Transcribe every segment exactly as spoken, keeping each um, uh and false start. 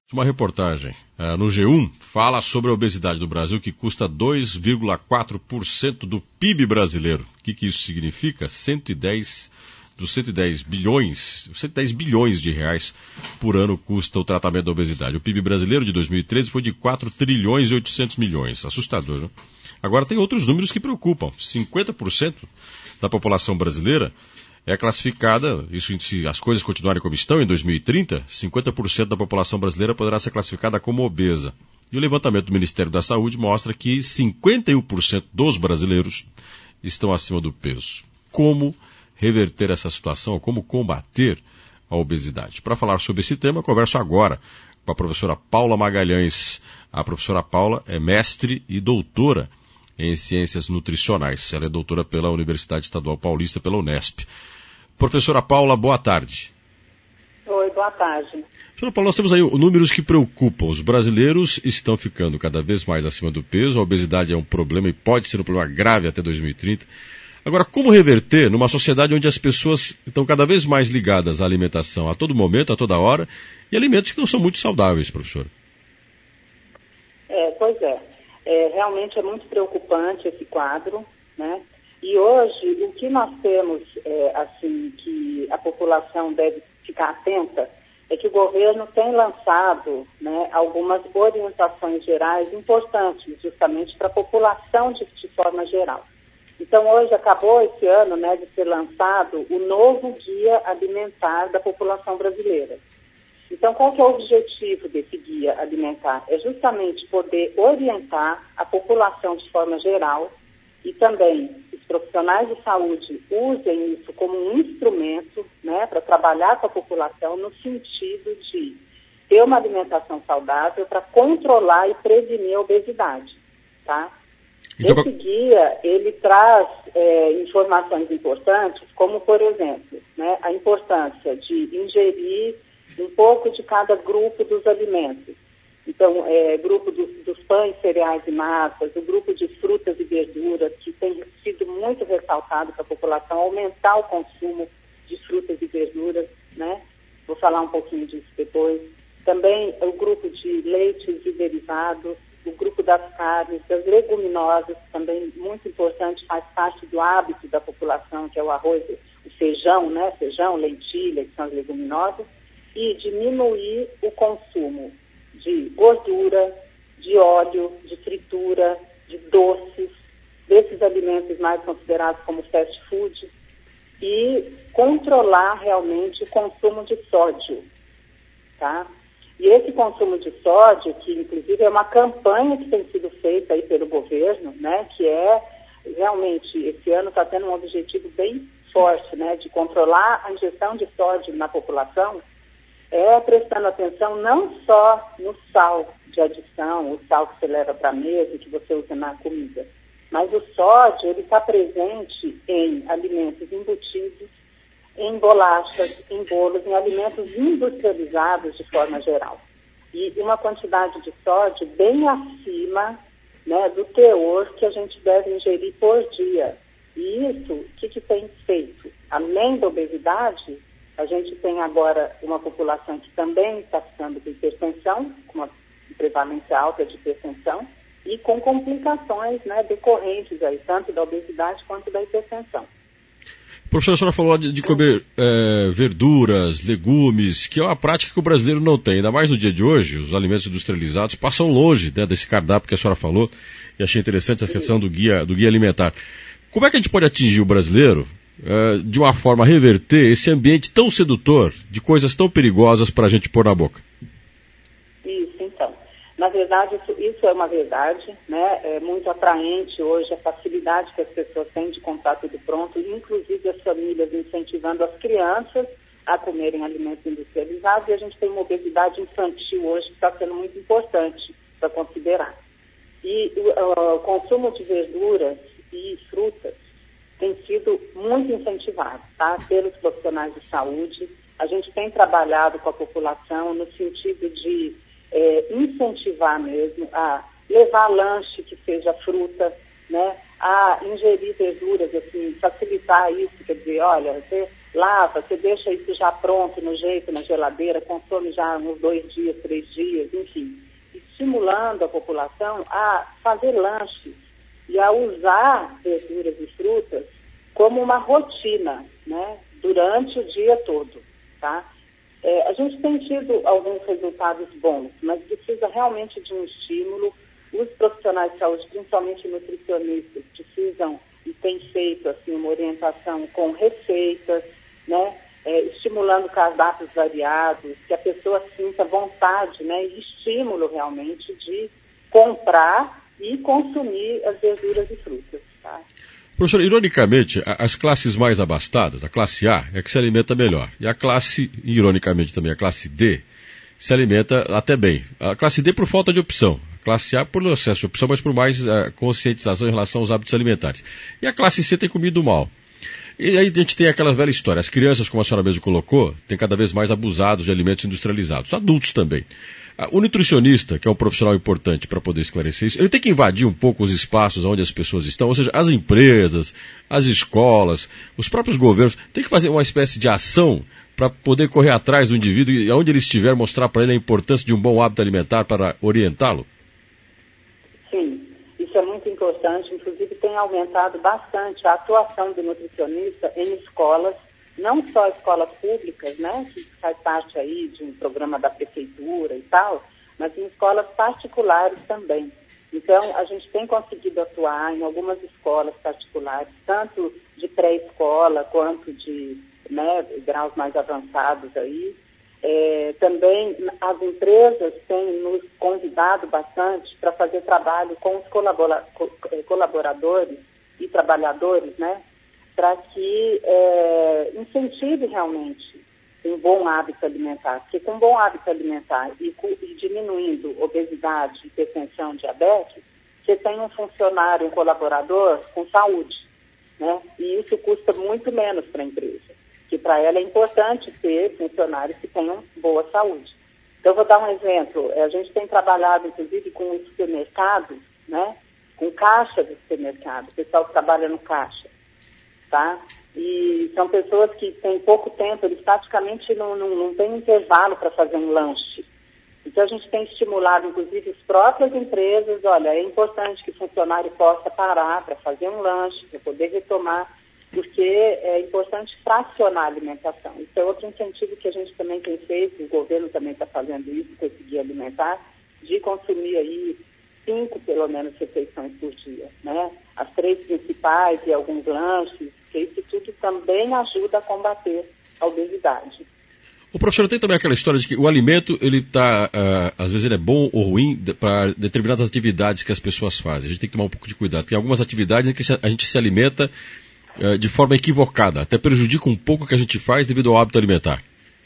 Uma reportagem uh, no G um fala sobre a obesidade do Brasil, que custa dois vírgula quatro por cento do P I B brasileiro. O que, que isso significa? cento e dez, dos cento e dez bilhões, cento e dez bilhões de reais por ano custa o tratamento da obesidade. O P I B brasileiro de dois mil e treze foi de quatro trilhões e oitocentos milhões. Assustador, né? Agora tem outros números que preocupam. cinquenta por cento da população brasileira é classificada, isso se as coisas continuarem como estão, em dois mil e trinta, cinquenta por cento da população brasileira poderá ser classificada como obesa. E o levantamento do Ministério da Saúde mostra que cinquenta e um por cento dos brasileiros estão acima do peso. Como reverter essa situação, como combater a obesidade? Para falar sobre esse tema, eu converso agora com a professora Paula Magalhães. A professora Paula é mestre e doutora em Ciências Nutricionais. Ela é doutora pela Universidade Estadual Paulista, pela Unesp. Professora Paula, boa tarde. Oi, boa tarde. Professora Paula, nós temos aí números que preocupam. Os brasileiros estão ficando cada vez mais acima do peso. A obesidade é um problema e pode ser um problema grave até dois mil e trinta. Agora, como reverter numa sociedade onde as pessoas estão cada vez mais ligadas à alimentação a todo momento, a toda hora, e alimentos que não são muito saudáveis, professora? É, pois é. É, realmente é muito preocupante esse quadro, né? E hoje, o que nós temos, é, assim, que a população deve ficar atenta, é que o governo tem lançado, né, algumas orientações gerais importantes, justamente para a população de, de forma geral. Então, hoje acabou esse ano, né, de ser lançado o novo Guia Alimentar da População Brasileira. Então, qual que é o objetivo desse guia alimentar? É justamente poder orientar a população de forma geral e também os profissionais de saúde usem isso como um instrumento, né, para trabalhar com a população no sentido de ter uma alimentação saudável para controlar e prevenir a obesidade, tá? Então, esse guia, ele traz é, informações importantes, como, por exemplo, né, a importância de ingerir um pouco de cada grupo dos alimentos. Então, é, grupo dos, dos pães, cereais e massas, o grupo de frutas e verduras, que tem sido muito ressaltado para a população, aumentar o consumo de frutas e verduras, né? Vou falar um pouquinho disso depois. Também o grupo de leites e derivados, o grupo das carnes, das leguminosas, também muito importante, faz parte do hábito da população, que é o arroz, o feijão, né? Feijão, lentilha, que são as leguminosas. E diminuir o consumo de gordura, de óleo, de fritura, de doces, desses alimentos mais considerados como fast food, e controlar realmente o consumo de sódio, tá? E esse consumo de sódio, que inclusive é uma campanha que tem sido feita aí pelo governo, né, que é realmente, esse ano está tendo um objetivo bem forte, né, de controlar a ingestão de sódio na população, é prestando atenção não só no sal de adição, o sal que você leva para a mesa e que você usa na comida, mas o sódio, ele está presente em alimentos embutidos, em bolachas, em bolos, em alimentos industrializados de forma geral. E uma quantidade de sódio bem acima, né, do teor que a gente deve ingerir por dia. E isso, o que, que tem feito? Além da obesidade, a gente tem agora uma população que também está ficando com hipertensão, com uma prevalência alta de hipertensão, e com complicações, né, decorrentes aí, tanto da obesidade quanto da hipertensão. Professora, a senhora falou de, de comer é, verduras, legumes, que é uma prática que o brasileiro não tem. Ainda mais no dia de hoje, os alimentos industrializados passam longe, né, desse cardápio que a senhora falou, e achei interessante essa questão do guia, do guia alimentar. Como é que a gente pode atingir o brasileiro é, de uma forma a reverter esse ambiente tão sedutor, de coisas tão perigosas para a gente pôr na boca? Isso, então. Na verdade, isso, isso é uma verdade, né? É muito atraente hoje a facilidade que as pessoas têm de comprar tudo pronto, inclusive as famílias incentivando as crianças a comerem alimentos industrializados, e a gente tem uma obesidade infantil hoje que está sendo muito importante para considerar. E o, o consumo de verduras e frutas tem sido muito incentivado, tá? Pelos profissionais de saúde. A gente tem trabalhado com a população no sentido de É, incentivar mesmo a levar lanche que seja fruta, né, a ingerir verduras, assim, facilitar isso, quer dizer, olha, você lava, você deixa isso já pronto no jeito, na geladeira, consome já uns dois dias, três dias, estimulando a população a fazer lanches e a usar verduras e frutas como uma rotina, né, durante o dia todo, tá? É, a gente tem tido alguns resultados bons, mas precisa realmente de um estímulo. Os profissionais de saúde, principalmente nutricionistas, precisam e têm feito assim, uma orientação com receitas, né, é, estimulando cardápios variados, que a pessoa sinta vontade, né, e estímulo realmente de comprar e consumir as verduras e frutas, tá? Professor, ironicamente, as classes mais abastadas, a classe A, é que se alimenta melhor. E a classe, ironicamente também, a classe D, se alimenta até bem. A classe D por falta de opção. A classe A por excesso de opção, mas por mais uh, conscientização em relação aos hábitos alimentares. E a classe C tem comido mal. E aí a gente tem aquela velha história. As crianças, como a senhora mesmo colocou, têm cada vez mais abusados de alimentos industrializados. Adultos também. O nutricionista, que é um profissional importante para poder esclarecer isso, ele tem que invadir um pouco os espaços onde as pessoas estão, ou seja, as empresas, as escolas, os próprios governos, tem que fazer uma espécie de ação para poder correr atrás do indivíduo e onde ele estiver mostrar para ele a importância de um bom hábito alimentar para orientá-lo? Sim, isso é muito importante, inclusive tem aumentado bastante a atuação do nutricionista em escolas, não só escolas públicas, né, que faz parte aí de um programa da prefeitura e tal, mas em escolas particulares também. Então, a gente tem conseguido atuar em algumas escolas particulares, tanto de pré-escola quanto de, né, graus mais avançados aí. É, também as empresas têm nos convidado bastante para fazer trabalho com os colabora- colaboradores e trabalhadores, né, para que é, incentive realmente um bom hábito alimentar. Porque com um bom hábito alimentar e, e diminuindo obesidade, hipertensão, diabetes, você tem um funcionário, um colaborador com saúde, né? E isso custa muito menos para a empresa, que para ela é importante ter funcionários que tenham boa saúde. Então, eu vou dar um exemplo. A gente tem trabalhado, inclusive, com os supermercados, né? Com caixa de supermercado, o pessoal que trabalha no caixa. Tá? E são pessoas que têm pouco tempo, eles praticamente não, não, não têm intervalo para fazer um lanche. Então a gente tem estimulado, inclusive, as próprias empresas, olha, é importante que o funcionário possa parar para fazer um lanche, para poder retomar, porque é importante fracionar a alimentação. Isso é outro incentivo que a gente também tem feito, o governo também está fazendo isso, com esse guia alimentar, de consumir aí cinco, pelo menos, refeições por dia, né? As três principais e alguns lanches, porque isso tudo também ajuda a combater a obesidade. O professor, tem também aquela história de que o alimento, ele tá, uh, às vezes ele é bom ou ruim de, para determinadas atividades que as pessoas fazem. A gente tem que tomar um pouco de cuidado. Tem algumas atividades em que a gente se alimenta uh, de forma equivocada, até prejudica um pouco o que a gente faz devido ao hábito alimentar.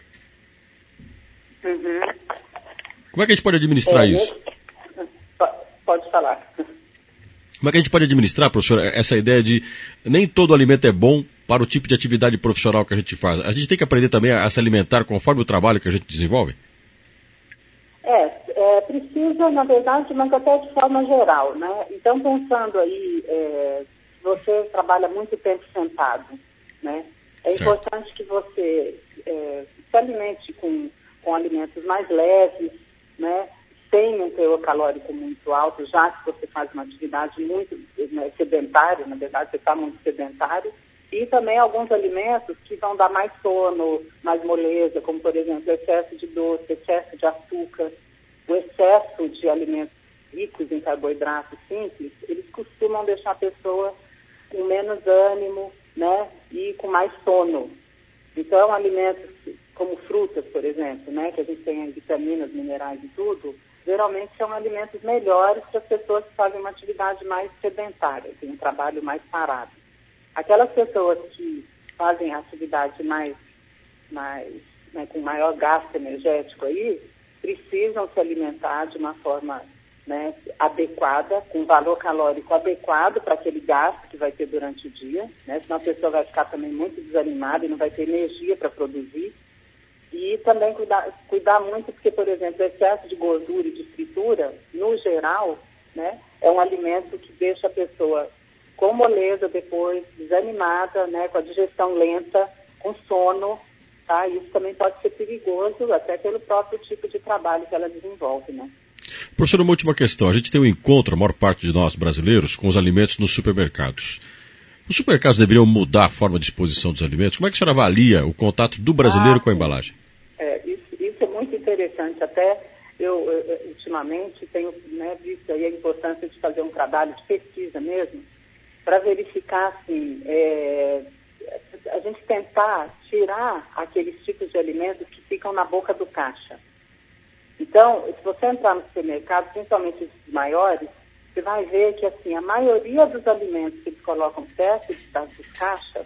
Uhum. Como é que a gente pode administrar é, isso? Pode falar. Como é que a gente pode administrar, professor, essa ideia de nem todo alimento é bom para o tipo de atividade profissional que a gente faz? A gente tem que aprender também a, a se alimentar conforme o trabalho que a gente desenvolve? É, é precisa, na verdade, mas até de forma geral, né? Então, pensando aí, é, você trabalha muito tempo sentado, né? É certo. Importante que você é, se alimente com, com alimentos mais leves, né? Sem um teor calórico muito alto, já que você faz uma atividade muito, né, sedentária, na verdade você está muito sedentário, e também alguns alimentos que vão dar mais sono, mais moleza, como por exemplo excesso de doce, excesso de açúcar, o excesso de alimentos ricos em carboidratos simples, eles costumam deixar a pessoa com menos ânimo, né, e com mais sono. Então alimentos como frutas, por exemplo, né, que a gente tem vitaminas, minerais e tudo, geralmente são alimentos melhores para as pessoas que fazem uma atividade mais sedentária, tem um trabalho mais parado. Aquelas pessoas que fazem a atividade mais, mais né, com maior gasto energético aí, precisam se alimentar de uma forma, né, adequada, com valor calórico adequado para aquele gasto que vai ter durante o dia, né, senão a pessoa vai ficar também muito desanimada e não vai ter energia para produzir. E também cuidar, cuidar muito, porque, por exemplo, o excesso de gordura e de fritura, no geral, né, é um alimento que deixa a pessoa com moleza depois, desanimada, né, com a digestão lenta, com sono, tá? Isso também pode ser perigoso, até pelo próprio tipo de trabalho que ela desenvolve, né? Professor, uma última questão. A gente tem um encontro, a maior parte de nós brasileiros, com os alimentos nos supermercados. Os supermercados deveriam mudar a forma de exposição dos alimentos? Como é que a senhora avalia o contato do brasileiro ah, com a embalagem? É, isso, isso é muito interessante. Até eu, eu ultimamente, tenho né, visto aí a importância de fazer um trabalho de pesquisa mesmo, para verificar, assim, é, a gente tentar tirar aqueles tipos de alimentos que ficam na boca do caixa. Então, se você entrar no supermercado, principalmente os maiores, você vai ver que, assim, a maioria dos alimentos que eles colocam perto das caixas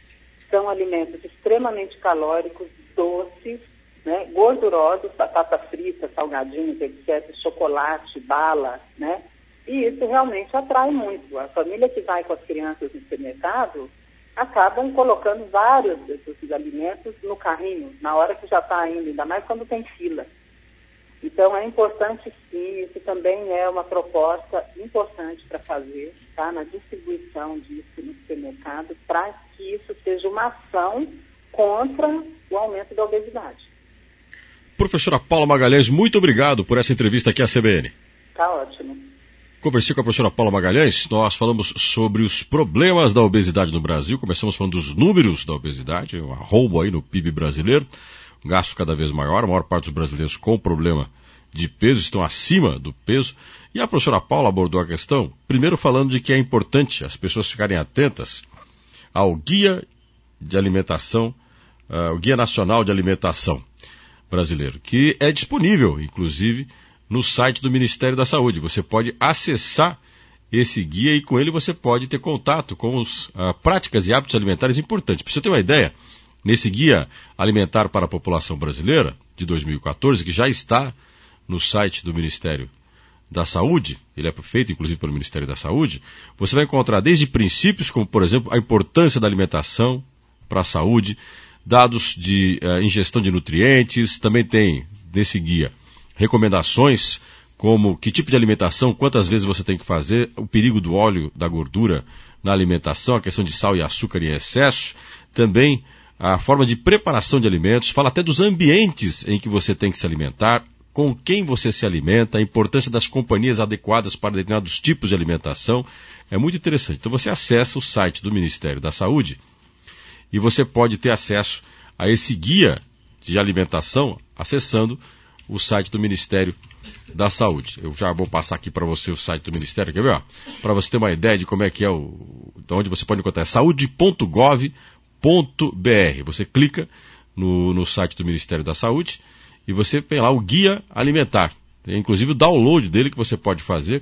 são alimentos extremamente calóricos, doces, né, gordurosos, batata frita, salgadinhos, etcétera, chocolate, bala, né? E isso realmente atrai muito. A família que vai com as crianças no supermercado acabam colocando vários desses alimentos no carrinho, na hora que já está indo, ainda mais quando tem fila. Então, é importante, sim, isso também é uma proposta importante para fazer, tá, na distribuição disso no supermercado, para que isso seja uma ação contra o aumento da obesidade. Professora Paula Magalhães, muito obrigado por essa entrevista aqui à C B N. Tá ótimo. Conversei com a professora Paula Magalhães, nós falamos sobre os problemas da obesidade no Brasil, começamos falando dos números da obesidade, um arrombo aí no P I B brasileiro, um gasto cada vez maior, a maior parte dos brasileiros com problema de peso, estão acima do peso, e a professora Paula abordou a questão, primeiro falando de que é importante as pessoas ficarem atentas ao Guia de Alimentação, uh, o Guia Nacional de Alimentação brasileiro, que é disponível, inclusive, no site do Ministério da Saúde. Você pode acessar esse guia e com ele você pode ter contato com as uh, práticas e hábitos alimentares importantes. Para você ter uma ideia, nesse Guia Alimentar para a População Brasileira, de dois mil e quatorze, que já está no site do Ministério da Saúde, ele é feito inclusive pelo Ministério da Saúde, você vai encontrar desde princípios como, por exemplo, a importância da alimentação para a saúde, dados de uh, ingestão de nutrientes, também tem nesse guia recomendações como que tipo de alimentação, quantas vezes você tem que fazer, o perigo do óleo, da gordura na alimentação, a questão de sal e açúcar em excesso, também a forma de preparação de alimentos, fala até dos ambientes em que você tem que se alimentar, com quem você se alimenta, a importância das companhias adequadas para determinados tipos de alimentação, é muito interessante. Então você acessa o site do Ministério da Saúde e você pode ter acesso a esse guia de alimentação acessando o site do Ministério da Saúde. Eu já vou passar aqui para você o site do Ministério, quer ver? Para você ter uma ideia de como é que é, o, de onde você pode encontrar, é saúde ponto gov ponto br. Você clica no, no site do Ministério da Saúde e você tem lá o Guia Alimentar. Tem inclusive o download dele que você pode fazer,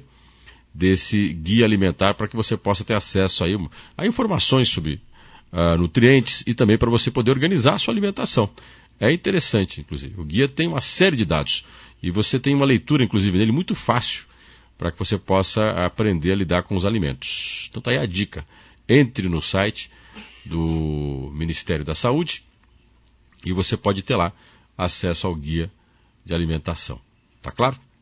desse Guia Alimentar, para que você possa ter acesso aí a informações sobre uh, nutrientes e também para você poder organizar a sua alimentação. É interessante, inclusive. O guia tem uma série de dados e você tem uma leitura, inclusive, nele muito fácil para que você possa aprender a lidar com os alimentos. Então tá aí a dica. Entre no site do Ministério da Saúde e você pode ter lá acesso ao guia de alimentação. Tá claro?